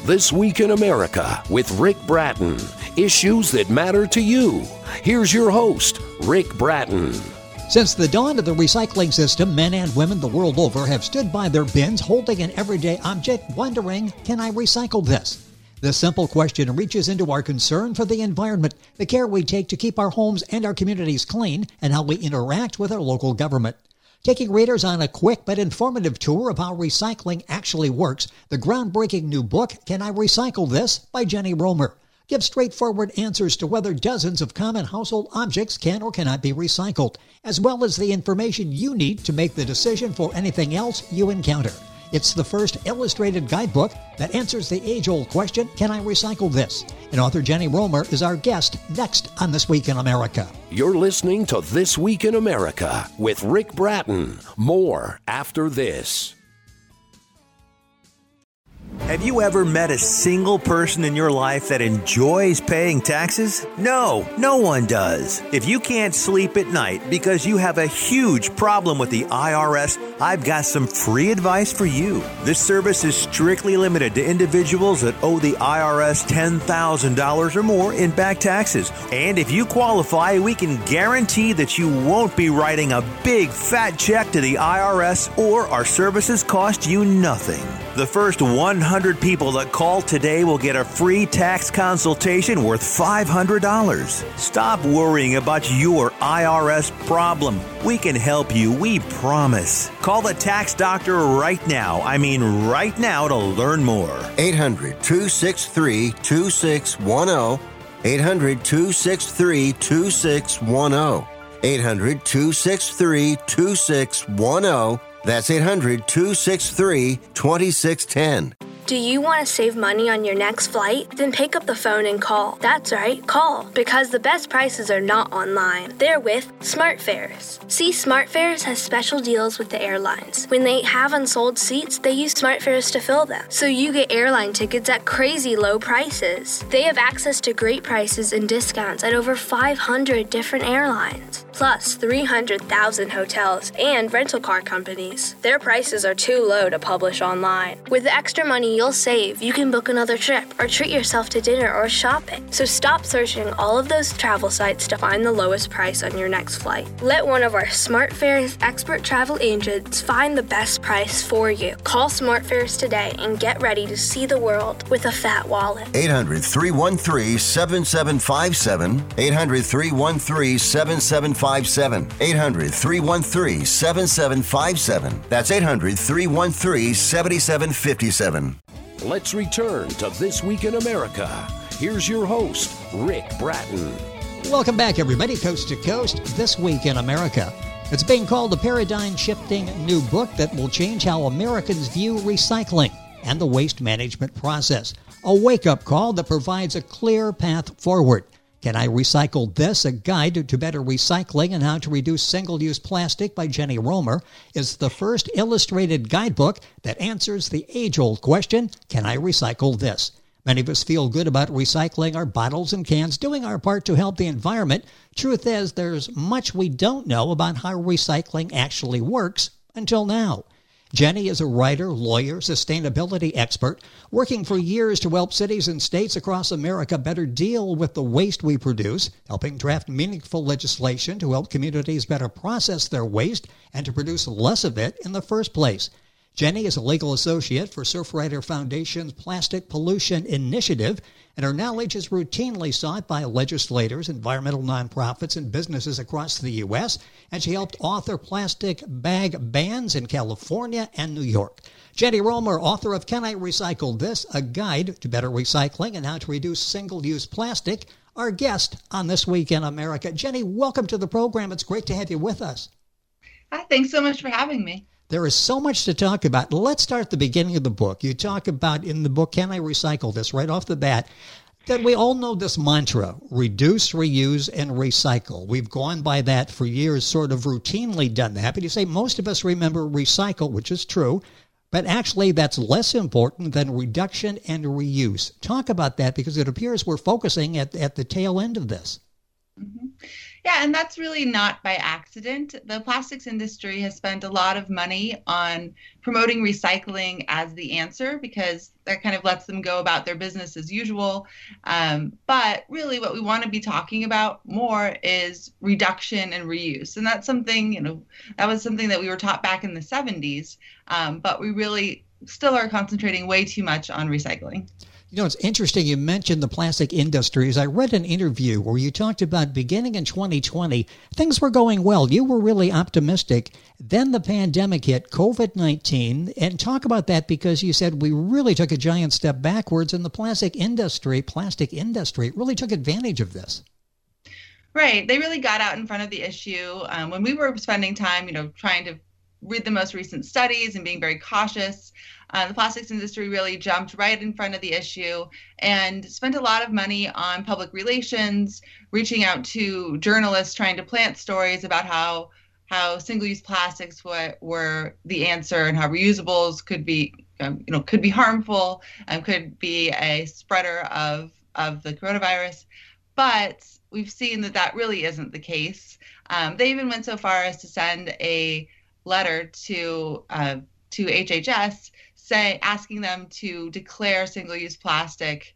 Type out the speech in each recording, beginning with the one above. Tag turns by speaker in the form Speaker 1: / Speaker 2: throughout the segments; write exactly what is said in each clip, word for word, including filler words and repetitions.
Speaker 1: This Week in America with Rick Bratton. Issues that matter to you. Here's your host, Rick Bratton.
Speaker 2: Since the dawn of the recycling system, men and women the world over have stood by their bins holding an everyday object, wondering, can I recycle this? This simple question reaches into our concern for the environment, the care we take to keep our homes and our communities clean, and how we interact with our local government. Taking readers on a quick but informative tour of how recycling actually works, the groundbreaking new book, Can I Recycle This? By Jenny Romer, gives straightforward answers to whether dozens of common household objects can or cannot be recycled, as well as the information you need to make the decision for anything else you encounter. It's the first illustrated guidebook that answers the age-old question, can I recycle this? And author Jenny Romer is our guest next on This Week in America.
Speaker 1: You're listening to This Week in America with Rick Bratton. More after this.
Speaker 3: Have you ever met a single person in your life that enjoys paying taxes? No, no one does. If you can't sleep at night because you have a huge problem with the I R S, I've got some free advice for you. This service is strictly limited to individuals that owe the I R S ten thousand dollars or more in back taxes. And if you qualify, we can guarantee that you won't be writing a big fat check to the I R S, or our services cost you nothing. The first one hundred people that call today will get a free tax consultation worth five hundred dollars. Stop worrying about your I R S problem. We can help you, we promise. Call the tax doctor right now. I mean right now to learn more.
Speaker 4: eight hundred, two six three, two six one zero. eight hundred, two six three, two six one zero. eight hundred, two six three, two six one zero. That's eight hundred, two six three, two six one zero.
Speaker 5: Do you want to save money on your next flight? Then pick up the phone and call. That's right, call. Because the best prices are not online. They're with SmartFares. See, SmartFares has special deals with the airlines. When they have unsold seats, they use SmartFares to fill them. So you get airline tickets at crazy low prices. They have access to great prices and discounts at over five hundred different airlines. Plus three hundred thousand hotels and rental car companies. Their prices are too low to publish online. With the extra money you'll save, you can book another trip or treat yourself to dinner or shopping. So stop searching all of those travel sites to find the lowest price on your next flight. Let one of our SmartFares expert travel agents find the best price for you. Call SmartFares today and get ready to see the world with a fat wallet.
Speaker 4: eight hundred, three one three, seven seven five seven. eight hundred, three one three, seven seven five seven. eight hundred, three one three, seven seven five seven. That's eight hundred, three one three, seven seven five seven.
Speaker 1: Let's return to This Week in America. Here's your host, Rick Bratton.
Speaker 2: Welcome back, everybody, coast to coast, This Week in America. It's being called a paradigm-shifting new book that will change how Americans view recycling and the waste management process. A wake-up call that provides a clear path forward. Can I Recycle This? A Guide to Better Recycling and How to Reduce Single-Use Plastic by Jenny Romer is the first illustrated guidebook that answers the age-old question, can I recycle this? Many of us feel good about recycling our bottles and cans, doing our part to help the environment. Truth is, there's much we don't know about how recycling actually works until now. Jenny is a writer, lawyer, sustainability expert, working for years to help cities and states across America better deal with the waste we produce, helping draft meaningful legislation to help communities better process their waste and to produce less of it in the first place. Jenny is a legal associate for Surfrider Foundation's Plastic Pollution Initiative, and her knowledge is routinely sought by legislators, environmental nonprofits, and businesses across the U S, and she helped author plastic bag bans in California and New York. Jenny Romer, author of Can I Recycle This? A Guide to Better Recycling and How to Reduce Single-Use Plastic, our guest on This Week in America. Jenny, welcome to the program. It's great to have you with us.
Speaker 6: Hi, thanks so much for having me.
Speaker 2: There is so much to talk about. Let's start at the beginning of the book. You talk about in the book, Can I Recycle This? Right off the bat, that we all know this mantra, reduce, reuse, and recycle. We've gone by that for years, sort of routinely done that. But you say most of us remember recycle, which is true, but actually that's less important than reduction and reuse. Talk about that because it appears we're focusing at, at the tail end of this.
Speaker 6: Mm-hmm. Yeah, Yeah, and that's really not by accident. The plastics industry has spent a lot of money on promoting recycling as the answer because that kind of lets them go about their business as usual. Um, but really what we want to be talking about more is reduction and reuse. And that's something, you know, that was something that we were taught back in the seventies, um, but we really still are concentrating way too much on recycling.
Speaker 2: You know, it's interesting you mentioned the plastic industries. I read an interview where you talked about beginning in twenty twenty, things were going well. You were really optimistic. Then the pandemic hit, COVID nineteen, and talk about that because you said we really took a giant step backwards and the plastic industry, plastic industry really took advantage of this.
Speaker 6: Right. They really got out in front of the issue. Um, when we were spending time, you know, trying to read the most recent studies and being very cautious, Uh, the plastics industry really jumped right in front of the issue and spent a lot of money on public relations, reaching out to journalists, trying to plant stories about how how single-use plastics were, were the answer and how reusables could be, um, you know, could be harmful and could be a spreader of of the coronavirus. But we've seen that that really isn't the case. Um, they even went so far as to send a letter to uh, to H H S. Say, asking them to declare single-use plastic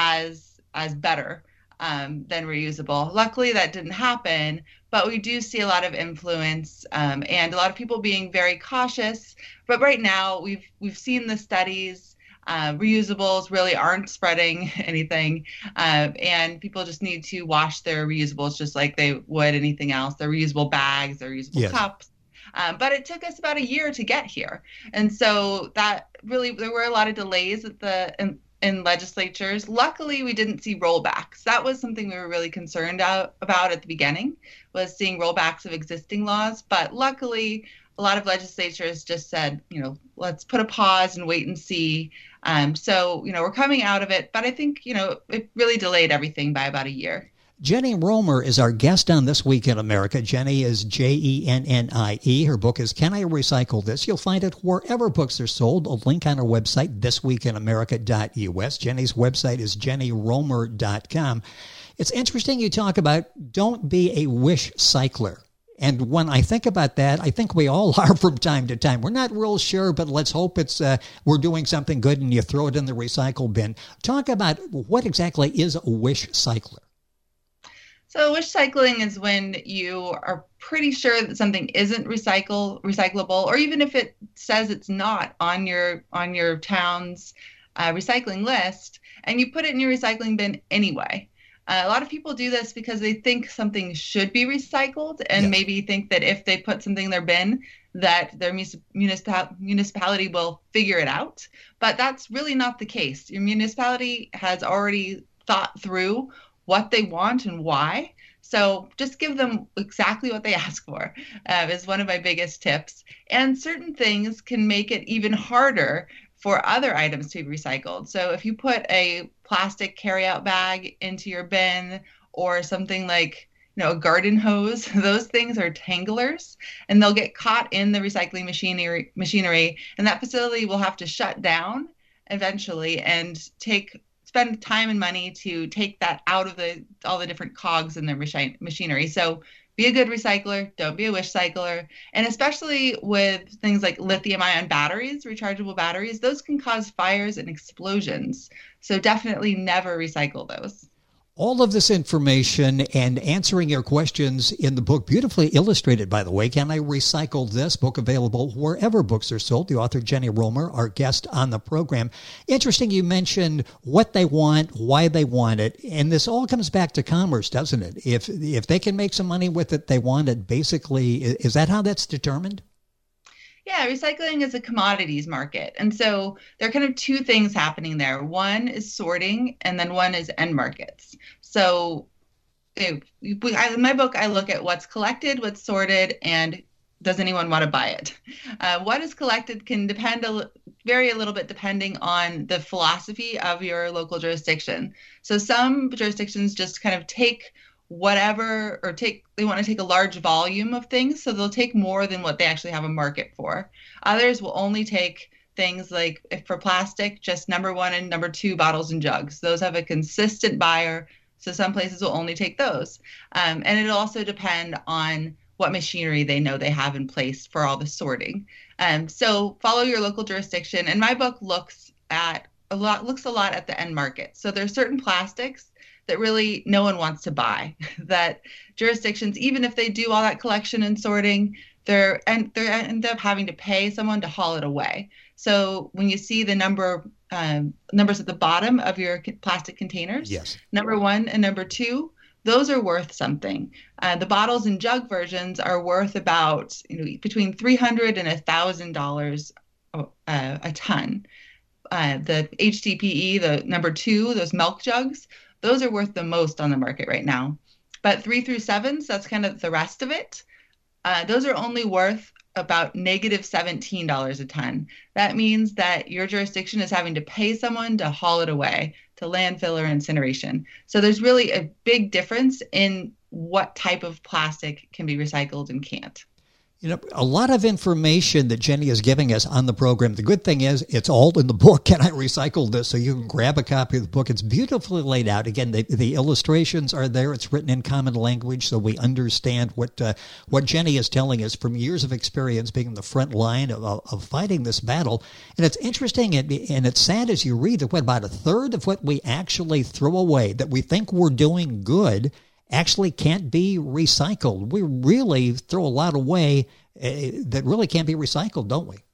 Speaker 6: as as better um, than reusable. Luckily, that didn't happen, but we do see a lot of influence um, and a lot of people being very cautious. But right now, we've we've seen the studies. Uh, reusables really aren't spreading anything, uh, and people just need to wash their reusables just like they would anything else. Their reusable bags, their reusable
Speaker 2: Yes.
Speaker 6: cups. Um, but it took us about a year to get here. And so that really, there were a lot of delays at the in, in legislatures. Luckily, we didn't see rollbacks. That was something we were really concerned out, about at the beginning, was seeing rollbacks of existing laws. But luckily, a lot of legislatures just said, you know, let's put a pause and wait and see. Um, so, you know, we're coming out of it. But I think, you know, it really delayed everything by about a year.
Speaker 2: Jenny Romer is our guest on This Week in America. Jenny is J E N N I E. Her book is Can I Recycle This? You'll find it wherever books are sold. A link on her website, this week in america dot U S. Jenny's website is jenny romer dot com. It's interesting you talk about don't be a wish cycler. And when I think about that, I think we all are from time to time. We're not real sure, but let's hope it's uh, we're doing something good and you throw it in the recycle bin. Talk about what exactly is a wish cycler.
Speaker 6: So wish cycling is when you are pretty sure that something isn't recycle recyclable, or even if it says it's not on your on your town's uh, recycling list, and you put it in your recycling bin anyway. Uh, a lot of people do this because they think something should be recycled, and
Speaker 2: Yes.
Speaker 6: maybe think that if they put something in their bin, that their municipal municipality will figure it out. But that's really not the case. Your municipality has already thought through what they want and why. So just give them exactly what they ask for uh, is one of my biggest tips. And certain things can make it even harder for other items to be recycled. So if you put a plastic carryout bag into your bin or something like, you know, a garden hose, those things are tanglers and they'll get caught in the recycling machinery, machinery, and that facility will have to shut down eventually and take spend time and money to take that out of the all the different cogs in their machi- machinery. So be a good recycler, don't be a wish cycler. And especially with things like lithium ion batteries, rechargeable batteries, those can cause fires and explosions. So definitely never recycle those.
Speaker 2: All of this information and answering your questions in the book, beautifully illustrated, by the way. Can I Recycle This? Book available wherever books are sold. The author, Jenny Romer, our guest on the program. Interesting, you mentioned what they want, why they want it, and this all comes back to commerce, doesn't it? If if they can make some money with it, they want it. Basically, is that how that's determined?
Speaker 6: Yeah, recycling is a commodities market. And so there are kind of two things happening there. One is sorting, and then one is end markets. So it, we, I, in my book, I look at what's collected, what's sorted, and does anyone want to buy it? Uh, what is collected can depend a, vary a little bit depending on the philosophy of your local jurisdiction. So some jurisdictions just kind of take whatever, or take, they want to take a large volume of things, so they'll take more than what they actually have a market for. Others will only take things like, if for plastic, just number one and number two bottles and jugs. Those have a consistent buyer, So some places will only take those. Um, and it'll also depend on what machinery they know they have in place for all the sorting. Um, so follow your local jurisdiction. And my book looks at a lot, looks a lot at the end market. So there's certain plastics that really no one wants to buy, that jurisdictions, even if they do all that collection and sorting, they're and they end up having to pay someone to haul it away. So when you see the number um, numbers at the bottom of your plastic containers,
Speaker 2: yes,
Speaker 6: number one and number two, those are worth something. Uh, the bottles and jug versions are worth about you know between three hundred and a thousand dollars a ton. Uh, the H D P E, the number two, those milk jugs, those are worth the most on the market right now. But three through sevens, that's kind of the rest of it. Uh, those are only worth about negative seventeen dollars a ton. That means that your jurisdiction is having to pay someone to haul it away to landfill or incineration. So there's really a big difference in what type of plastic can be recycled and can't.
Speaker 2: You know, a lot of information that Jenny is giving us on the program. The good thing is it's all in the book. Can I recycle this? So you can grab a copy of the book. It's beautifully laid out. Again, the, the illustrations are there. It's written in common language so we understand what uh, what Jenny is telling us from years of experience being in the front line of, of fighting this battle. And it's interesting and, and it's sad as you read that what, about a third of what we actually throw away that we think we're doing good actually can't be recycled. We really throw a lot away uh, that really can't be recycled, don't we?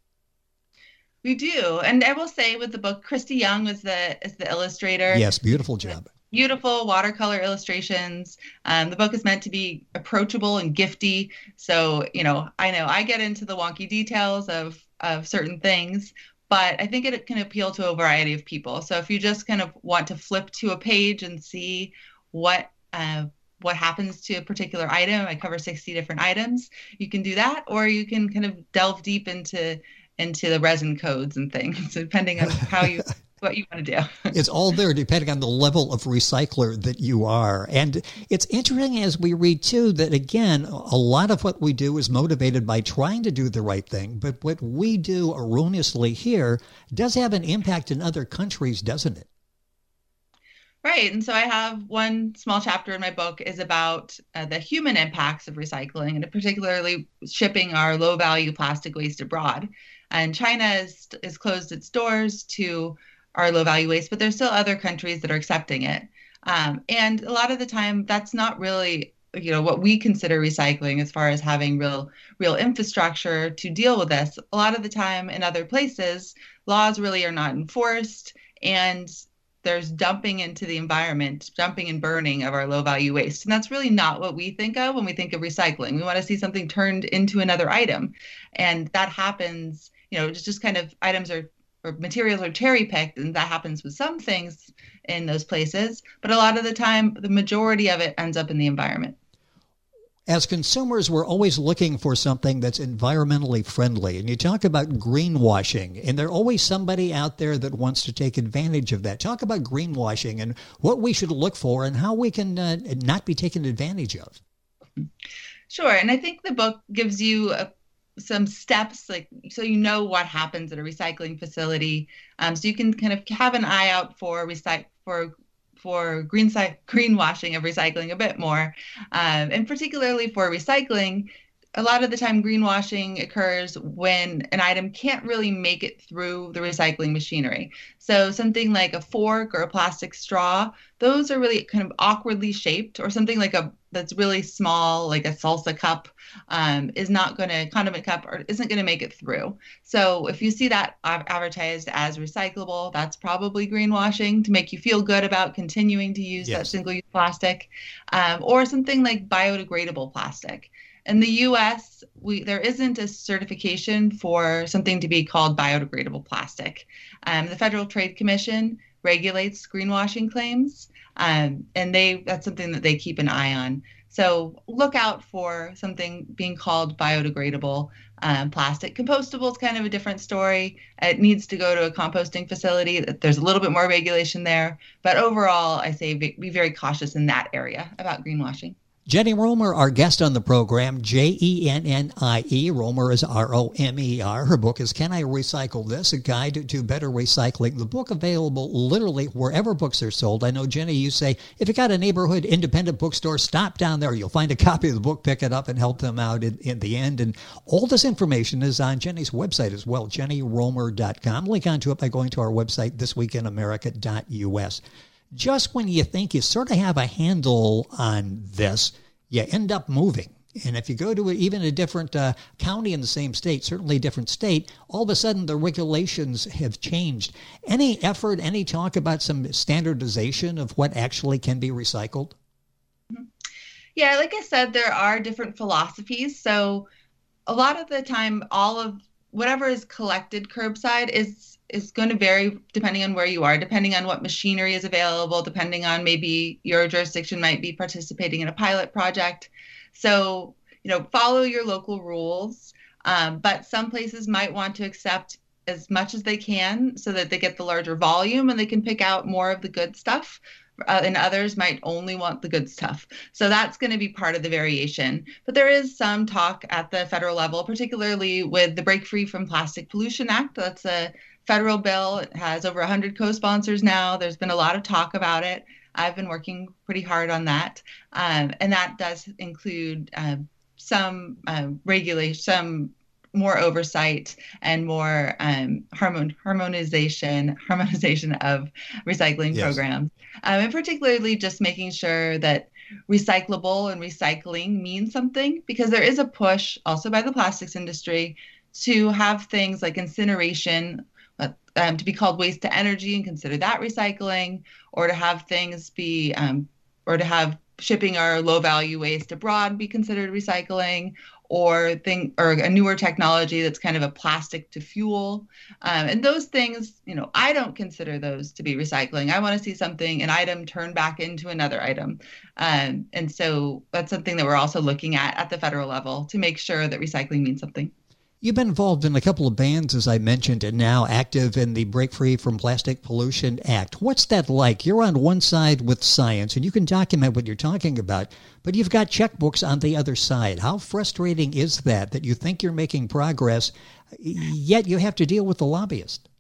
Speaker 6: We do. And I will say with the book, Christy Young was the is the illustrator.
Speaker 2: Yes, beautiful job.
Speaker 6: Beautiful watercolor illustrations. Um, the book is meant to be approachable and gifty. So, you know, I know I get into the wonky details of, of certain things, but I think it can appeal to a variety of people. So if you just kind of want to flip to a page and see what uh, what happens to a particular item, I cover sixty different items, you can do that, or you can kind of delve deep into into the resin codes and things, depending on how you what you want to do.
Speaker 2: It's all there depending on the level of recycler that you are. And it's interesting as we read too that again, a lot of what we do is motivated by trying to do the right thing, but what we do erroneously here does have an impact in other countries, doesn't it?
Speaker 6: Right. And so I have one small chapter in my book is about uh, the human impacts of recycling, and particularly shipping our low value plastic waste abroad. And China is, is closed its doors to our low value waste, but there's still other countries that are accepting it. Um, and a lot of the time that's not really, you know, what we consider recycling as far as having real, real infrastructure to deal with this. A lot of the time in other places, laws really are not enforced, and there's dumping into the environment, dumping and burning of our low value waste. And that's really not what we think of when we think of recycling. We want to see something turned into another item. And that happens, you know, just, just kind of items are, or materials are cherry picked. And that happens with some things in those places. But a lot of the time, the majority of it ends up in the environment.
Speaker 2: As consumers, we're always looking for something that's environmentally friendly. And you talk about greenwashing, and there's always somebody out there that wants to take advantage of that. Talk about greenwashing and what we should look for and how we can uh, not be taken advantage of.
Speaker 6: Sure. And I think the book gives you a, some steps, like so you know what happens at a recycling facility. Um, so you can kind of have an eye out for recyc for for green greenwashing of recycling a bit more. Um, and particularly for recycling, a lot of the time greenwashing occurs when an item can't really make it through the recycling machinery. So something like a fork or a plastic straw, those are really kind of awkwardly shaped, or something like a that's really small, like a salsa cup, um, is not going to, condiment cup, or isn't going to make it through. So if you see that advertised as recyclable, that's probably greenwashing to make you feel good about continuing to use yes. that single-use plastic, um, or something like biodegradable plastic. In the U S, we there isn't a certification for something to be called biodegradable plastic. Um, the Federal Trade Commission regulates greenwashing claims, um, and they that's something that they keep an eye on. So look out for something being called biodegradable um, plastic. Compostable is kind of a different story. It needs to go to a composting facility. There's a little bit more regulation there. But overall, I say be, be very cautious in that area about greenwashing.
Speaker 2: Jenny Romer, our guest on the program, J E N N I E. Romer is R O M E R. Her book is Can I Recycle This? A Guide to Better Recycling. The book available literally wherever books are sold. I know, Jenny, you say if you got a neighborhood independent bookstore, stop down there. You'll find a copy of the book, pick it up, and help them out in, in the end. And all this information is on Jenny's website as well, jenny romer dot com. Link onto it by going to our website, this week in america dot U S. Just when you think you sort of have a handle on this, you end up moving. And if you go to a, even a different uh, county in the same state, certainly a different state, all of a sudden the regulations have changed. Any effort, any talk about some standardization of what actually can be recycled?
Speaker 6: Yeah, like I said, there are different philosophies. So a lot of the time, all of whatever is collected curbside is is going to vary depending on where you are, depending on what machinery is available, depending on maybe your jurisdiction might be participating in a pilot project. So, you know, follow your local rules. Um, but some places might want to accept as much as they can so that they get the larger volume and they can pick out more of the good stuff. Uh, and others might only want the good stuff. So that's going to be part of the variation. But there is some talk at the federal level, particularly with the Break Free from Plastic Pollution Act. That's a federal bill. It has over one hundred co-sponsors now. There's been a lot of talk about it. I've been working pretty hard on that. Um, and that does include uh, some uh, regulation, some more oversight and more um, harmon- harmonization harmonization of recycling yes. programs. Um, and particularly just making sure that recyclable and recycling means something, because there is a push also by the plastics industry to have things like incineration uh, um, to be called waste to energy and consider that recycling, or to have things be, um, or to have shipping our low value waste abroad be considered recycling, or thing, or a newer technology that's kind of a plastic to fuel. Um, and those things, you know, I don't consider those to be recycling. I want to see something, an item turned back into another item. Um, and so that's something that we're also looking at at the federal level to make sure that recycling means something.
Speaker 2: You've been involved in a couple of bands, as I mentioned, and now active in the Break Free from Plastic Pollution Act. What's that like? You're on one side with science, and you can document what you're talking about, but you've got checkbooks on the other side. How frustrating is that, that you think you're making progress, yet you have to deal with the lobbyist?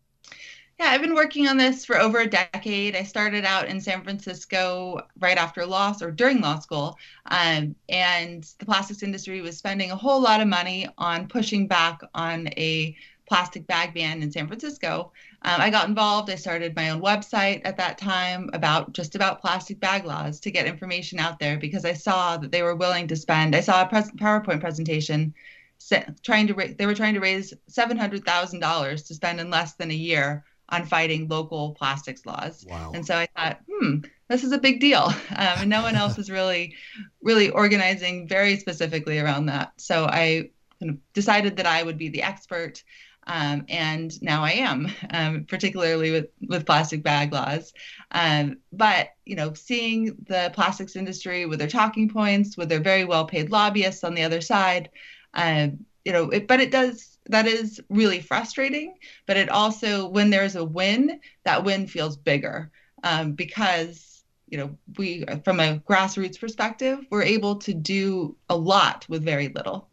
Speaker 6: Yeah, I've been working on this for over a decade. I started out in San Francisco right after law, or during law school, um, and the plastics industry was spending a whole lot of money on pushing back on a plastic bag ban in San Francisco. Um, I got involved. I started my own website at that time about just about plastic bag laws to get information out there, because I saw that they were willing to spend. I saw a pres- PowerPoint presentation trying to ra- they were trying to raise seven hundred thousand dollars to spend in less than a year on fighting local plastics laws.
Speaker 2: Wow.
Speaker 6: And so I thought, hmm, this is a big deal. Um, and no one else is really, really organizing very specifically around that. So I kind of decided that I would be the expert. Um, and now I am, um, particularly with, with plastic bag laws. Um, but, you know, seeing the plastics industry with their talking points, with their very well-paid lobbyists on the other side, um, you know, it, but it does, that is really frustrating, but it also, when there's a win, that win feels bigger um, because, you know, we, from a grassroots perspective, we're able to do a lot with very little.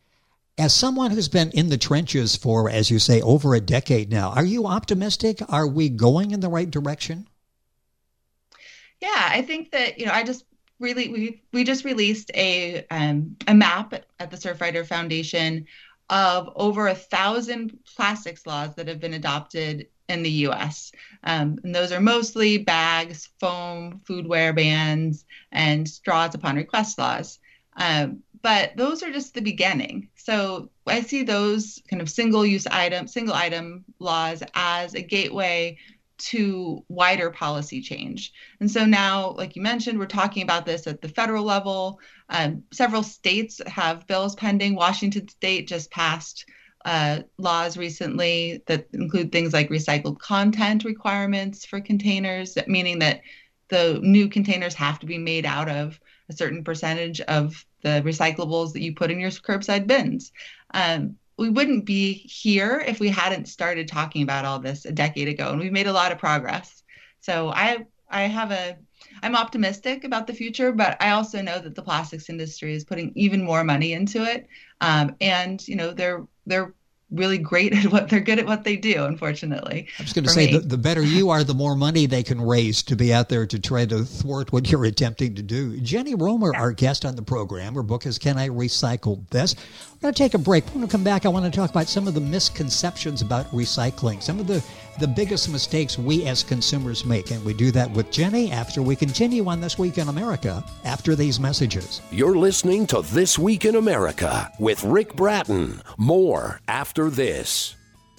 Speaker 2: As someone who's been in the trenches for, as you say, over a decade now, are you optimistic? Are we going in the right direction?
Speaker 6: Yeah, I think that, you know, I just really, we, we just released a, um, a map at, at the Surfrider Foundation of over a thousand plastics laws that have been adopted in the U S. Um, and those are mostly bags, foam, foodware bans, and straws upon request laws. Um, but those are just the beginning. So I see those kind of single-use item, single item laws as a gateway to wider policy change. And so now, like you mentioned, we're talking about this at the federal level. Um, several states have bills pending. Washington State just passed uh, laws recently that include things like recycled content requirements for containers, meaning that the new containers have to be made out of a certain percentage of the recyclables that you put in your curbside bins. Um, we wouldn't be here if we hadn't started talking about all this a decade ago, and we've made a lot of progress. So I I have a I'm optimistic about the future, but I also know that the plastics industry is putting even more money into it. Um, and, you know, they're they're really great at what they're good at what they do, unfortunately.
Speaker 2: I was going to say, the, the better you are, the more money they can raise to be out there to try to thwart what you're attempting to do. Jenny Romer, yeah. our guest on the program, her book is Can I Recycle This? We're going to take a break. When we come back, I want to talk about some of the misconceptions about recycling, some of the, the biggest mistakes we as consumers make. And we do that with Jenny after we continue on This Week in America after these messages.
Speaker 1: You're listening to This Week in America with Rick Bratton. More after this.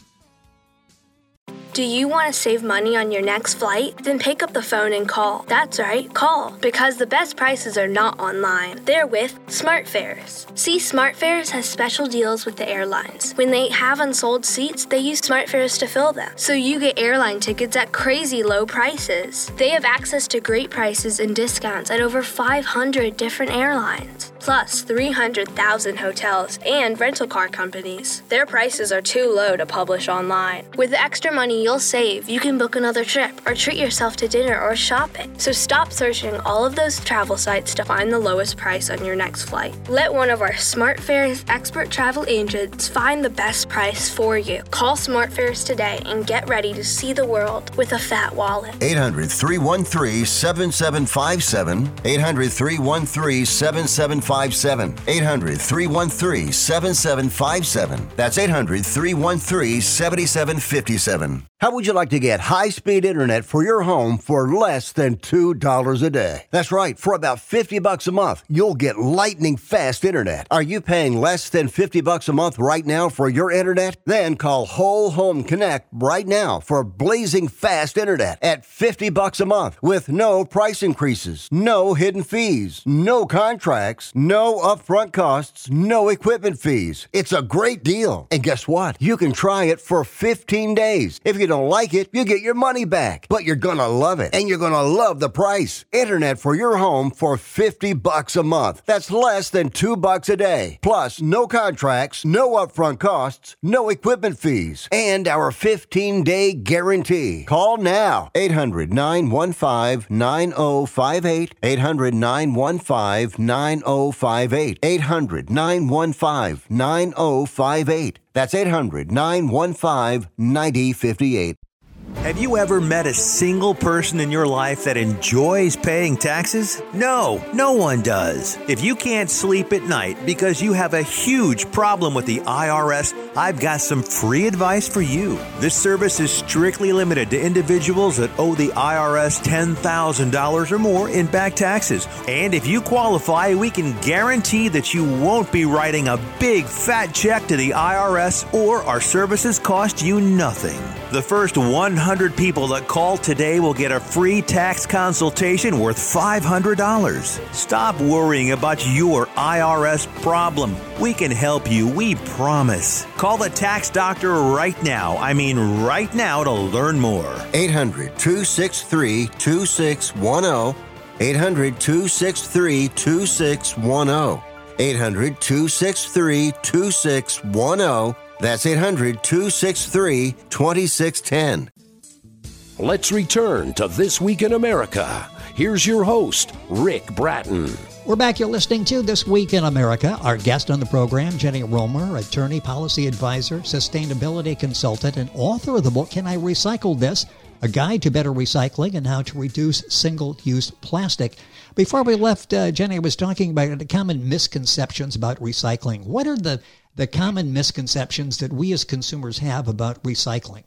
Speaker 5: Do you want to save money on your next flight? Then pick up the phone and call. That's right, call. Because the best prices are not online. They're with SmartFares. See, SmartFares has special deals with the airlines. When they have unsold seats, they use SmartFares to fill them. So you get airline tickets at crazy low prices. They have access to great prices and discounts at over five hundred different airlines. Plus three hundred thousand hotels and rental car companies. Their prices are too low to publish online. With the extra money you'll save, you can book another trip or treat yourself to dinner or shopping. So stop searching all of those travel sites to find the lowest price on your next flight. Let one of our SmartFares expert travel agents find the best price for you. Call SmartFares today and get ready to see the world with a fat wallet.
Speaker 4: eight hundred, three one three, seven seven five seven. eight hundred, three one three, seven seven five seven. eight hundred, three one three, seven seven five seven. That's eight hundred, three one three, seven seven five seven. How would you like to get high-speed internet for your home for less than two dollars a day? That's right. For about fifty bucks a month, you'll get lightning-fast internet. Are you paying less than fifty bucks a month right now for your internet? Then call Whole Home Connect right now for blazing fast internet at fifty bucks a month with no price increases, no hidden fees, no contracts, no upfront costs, no equipment fees. It's a great deal. And guess what? You can try it for fifteen days. If you don't like it, you get your money back. But you're gonna love it, and you're gonna love the price. Internet for your home for fifty bucks a month. That's less than two bucks a day. Plus, no contracts, no upfront costs, no equipment fees, and our fifteen-day guarantee. Call now. eight hundred, nine one five, nine oh five eight. eight hundred, nine one five, nine oh five eight. eight hundred, nine one five, nine oh five eight. That's eight hundred, nine one five, nine oh five eight.
Speaker 3: Have you ever met a single person in your life that enjoys paying taxes? No, no one does. If you can't sleep at night because you have a huge problem with the I R S, I've got some free advice for you. This service is strictly limited to individuals that owe the I R S ten thousand dollars or more in back taxes. And if you qualify, we can guarantee that you won't be writing a big fat check to the I R S, or our services cost you nothing. The first one hundred people that call today will get a free tax consultation worth five hundred dollars. Stop worrying about your I R S problem. We can help you, we promise. Call the tax doctor right now. I mean right now to learn more.
Speaker 4: eight hundred, two six three, two six one zero. eight hundred, two six three, two six one zero. eight hundred, two six three, two six one zero. That's eight hundred, two six three, two six one zero.
Speaker 1: Let's return to This Week in America. Here's your host, Rick Bratton.
Speaker 2: We're back. You're listening to This Week in America. Our guest on the program, Jenny Romer, attorney, policy advisor, sustainability consultant, and author of the book, Can I Recycle This? A Guide to Better Recycling and How to Reduce Single-Use Plastic. Before we left, uh, Jenny was talking about the common misconceptions about recycling. What are the, the common misconceptions that we as consumers have about recycling?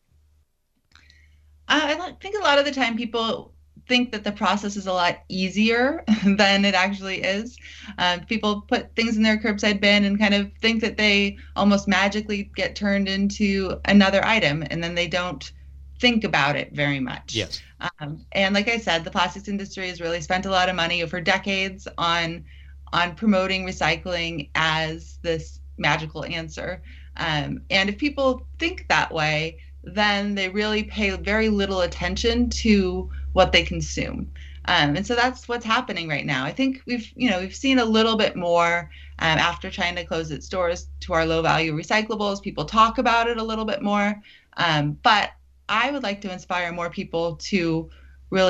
Speaker 6: I think a lot of the time people think that the process is a lot easier than it actually is. Uh, people put things in their curbside bin and kind of think that they almost magically get turned into another item, and then they don't think about it very much.
Speaker 2: Yes.
Speaker 6: Um, and like I said, the plastics industry has really spent a lot of money for decades on on promoting recycling as this magical answer. Um, and if people think that way, then they really pay very little attention to what they consume. Um, and so that's what's happening right now. I think we've, you know, we've seen a little bit more um, after China closed its doors to our low value recyclables. People talk about it a little bit more. Um, but I would like to inspire more people to really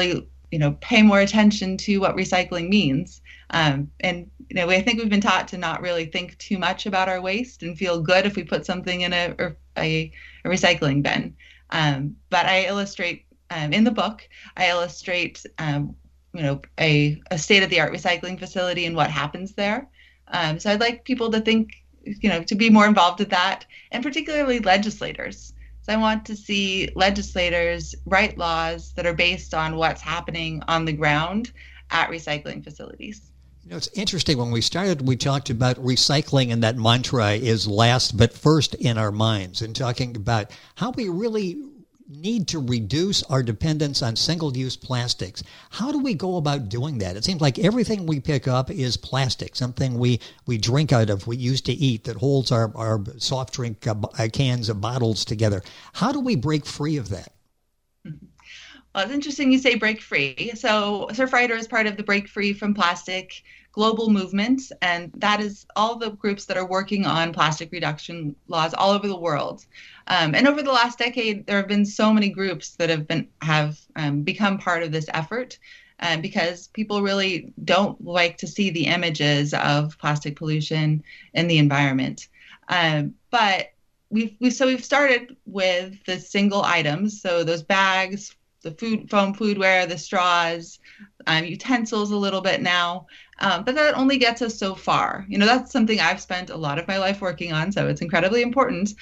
Speaker 6: you know, pay more attention to what recycling means. Um, and, you know, I think we've been taught to not really think too much about our waste and feel good if we put something in a, a, a recycling bin. Um, but I illustrate um, in the book, I illustrate, um, you know, a, a state-of-the-art recycling facility and what happens there. Um, so I'd like people to think, you know, to be more involved with that, and particularly legislators. So I want to see legislators write laws that are based on what's happening on the ground at recycling facilities.
Speaker 2: You know, it's interesting. When we started, we talked about recycling, and that mantra is last but first in our minds, and talking about how we really need to reduce our dependence on single-use plastics. How do we go about doing that? It seems like everything we pick up is plastic, something we, we drink out of, we used to eat, that holds our, our soft drink uh, cans of bottles together. How do we break free of that?
Speaker 6: Mm-hmm. Well, it's interesting you say break free. So Surfrider is part of the Break Free from Plastic global movement, and that is all the groups that are working on plastic reduction laws all over the world. Um, and over the last decade, there have been so many groups that have been have um, become part of this effort, um, because people really don't like to see the images of plastic pollution in the environment. Um, but we've, we've so we've started with the single items, so those bags, the food, foam foodware, the straws, um, utensils a little bit now. Um, but that only gets us so far. You know, that's something I've spent a lot of my life working on, so it's incredibly important.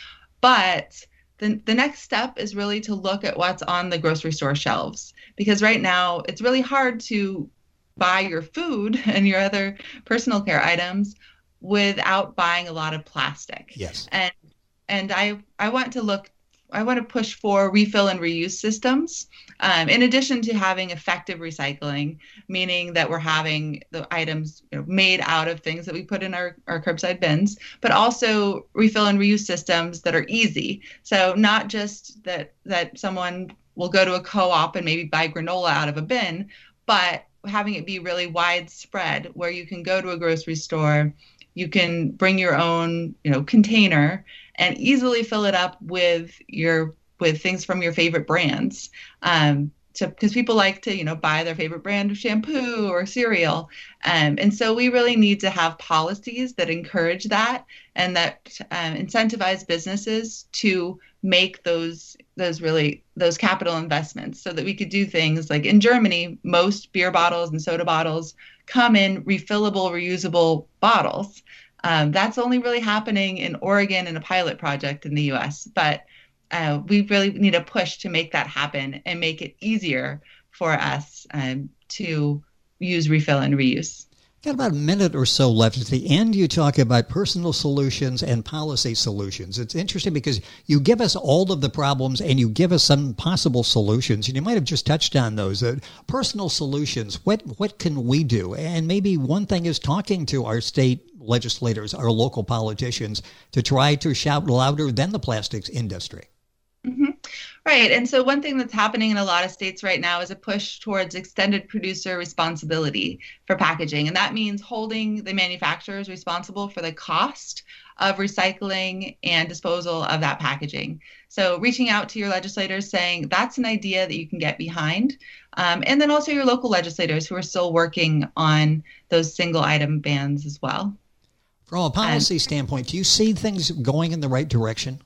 Speaker 6: But the, the next step is really to look at what's on the grocery store shelves. Because right now, it's really hard to buy your food and your other personal care items without buying a lot of plastic.
Speaker 2: Yes.
Speaker 6: And and I, I want to look I want to push for refill and reuse systems, um, in addition to having effective recycling, meaning that we're having the items, you know, made out of things that we put in our, our curbside bins, but also refill and reuse systems that are easy. So not just that, that someone will go to a co-op and maybe buy granola out of a bin, but having it be really widespread, where you can go to a grocery store, you can bring your own, you know, container and easily fill it up with your with things from your favorite brands. Um, so because people like to, you know, buy their favorite brand of shampoo or cereal, um, and so we really need to have policies that encourage that and that um, incentivize businesses to make those those really those capital investments, so that we could do things like in Germany, most beer bottles and soda bottles come in refillable, reusable bottles. Um, that's only really happening in Oregon in a pilot project in the U S, but uh, we really need a push to make that happen and make it easier for us um, to use refill and reuse.
Speaker 2: Got about a minute or so left. At the end, you talk about personal solutions and policy solutions. It's interesting because you give us all of the problems and you give us some possible solutions, and you might have just touched on those. Uh, personal solutions, what what can we do? And maybe one thing is talking to our state legislators, our local politicians, to try to shout louder than the plastics industry.
Speaker 6: Mm-hmm. Right. And so one thing that's happening in a lot of states right now is a push towards extended producer responsibility for packaging. And that means holding the manufacturers responsible for the cost of recycling and disposal of that packaging. So reaching out to your legislators saying that's an idea that you can get behind. Um, and then also your local legislators who are still working on those single item bans as well.
Speaker 2: From a policy and, standpoint, do you see things going in the right direction?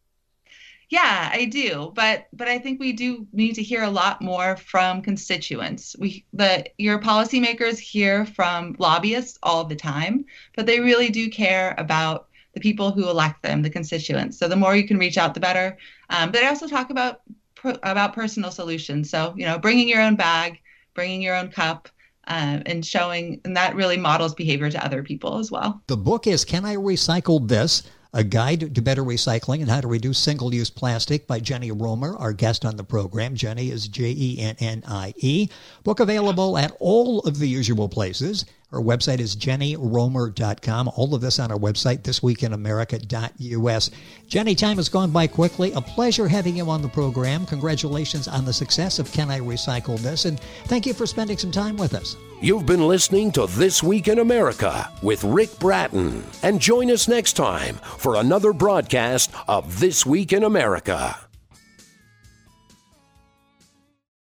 Speaker 6: Yeah, I do, but but I think we do need to hear a lot more from constituents. We the your policymakers hear from lobbyists all the time, but they really do care about the people who elect them, the constituents. So the more you can reach out, the better. Um, but I also talk about about personal solutions. So you know, bringing your own bag, bringing your own cup, uh, and showing, and that really models behavior to other people as well.
Speaker 2: The book is "Can I Recycle This? A Guide to Better Recycling and How to Reduce Single-Use Plastic" by Jenny Romer, our guest on the program. Jenny is J E N N I E. Book available at all of the usual places. Her website is jenny romer dot com. All of this on our website, this week in america dot U S. Jenny, time has gone by quickly. A pleasure having you on the program. Congratulations on the success of Can I Recycle This? And thank you for spending some time with us.
Speaker 1: You've been listening to This Week in America with Rick Bratton. And join us next time for another broadcast of This Week in America.